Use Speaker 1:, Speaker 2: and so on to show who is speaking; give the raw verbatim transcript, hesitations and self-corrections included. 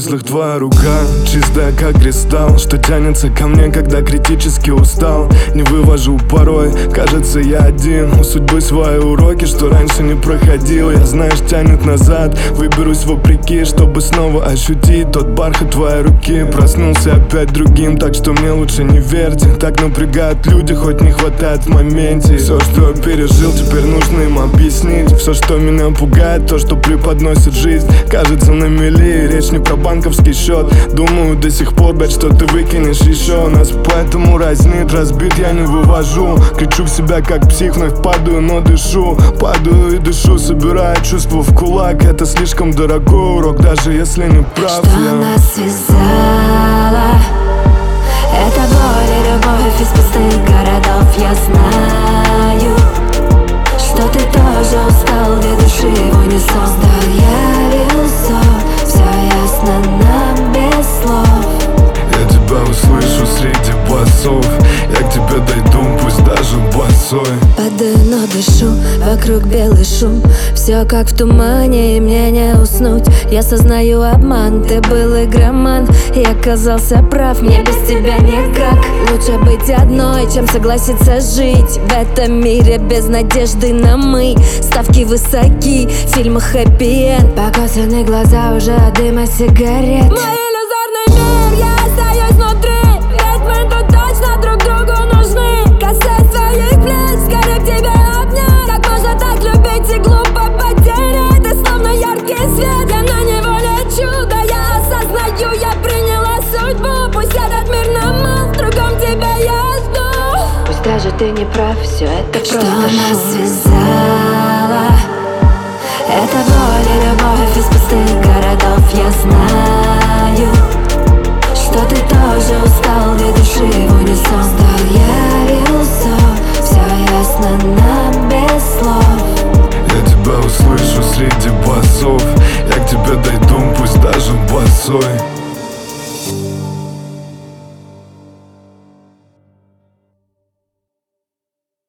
Speaker 1: мыслях твоя рука, чистая как кристалл, что тянется ко мне, когда критически устал. Не вывожу порой, кажется я один. У судьбы свои уроки, что раньше не проходил. Я, знаешь, тянет назад, выберусь вопреки, чтобы снова ощутить тот бархат твоей руки. Проснулся опять другим, так что мне лучше не верьте. Так напрягают люди, хоть не хватает в моменте. Все, что я пережил, теперь нужно им объяснить. Все, что меня пугает, то, что преподносит жизнь, кажется на мели, речь не про банковский счет. Думаю до сих пор, блять, что ты выкинешь еще. Нас поэтому разнит, разбит я не вывожу. Кричу в себя как псих, вновь падаю, но дышу. Падаю и дышу, собирая чувства в кулак. Это слишком дорогой урок, даже если не прав
Speaker 2: что
Speaker 1: я.
Speaker 2: нас связало, это боль и любовь из пустых городов. Я знаю, что ты тоже устал, где души в унисон. Сдал я весов, все ясно нам без слов.
Speaker 1: Я тебя услышу среди басов, я к тебе дойду, пусть даже босой.
Speaker 2: Падаю, но дышу, вокруг белый шум. Все как в тумане, и мне не уснуть. Я сознаю обман, ты был игроман. И оказался прав, мне без тебя никак. Лучше быть одной, чем согласиться жить в этом мире без надежды на мы. Ставки высоки, в фильмах хэппи-энд. Покосаны глаза уже от дыма сигарет. Мой иллюзорный мир, я остаюсь внутри, ведь мы тут точно друг другу нужны. Касаясь твоих плеч, скорее к тебе обнять. Как можно так любить и глупо потерять? Ты словно яркий свет, я на него лечу. Да я осознаю, я приняла судьбу. Пусть этот мир намал, в другом тебя я жду. Пусть даже ты не прав, все это просто что нас связало, это боль и любовь из пустых городов. Я знаю, что ты тоже устал, две души в унисон. Сдал я весов, все ясно нам без слов.
Speaker 1: Я тебя услышу среди басов, я к тебе дойду, пусть даже босой.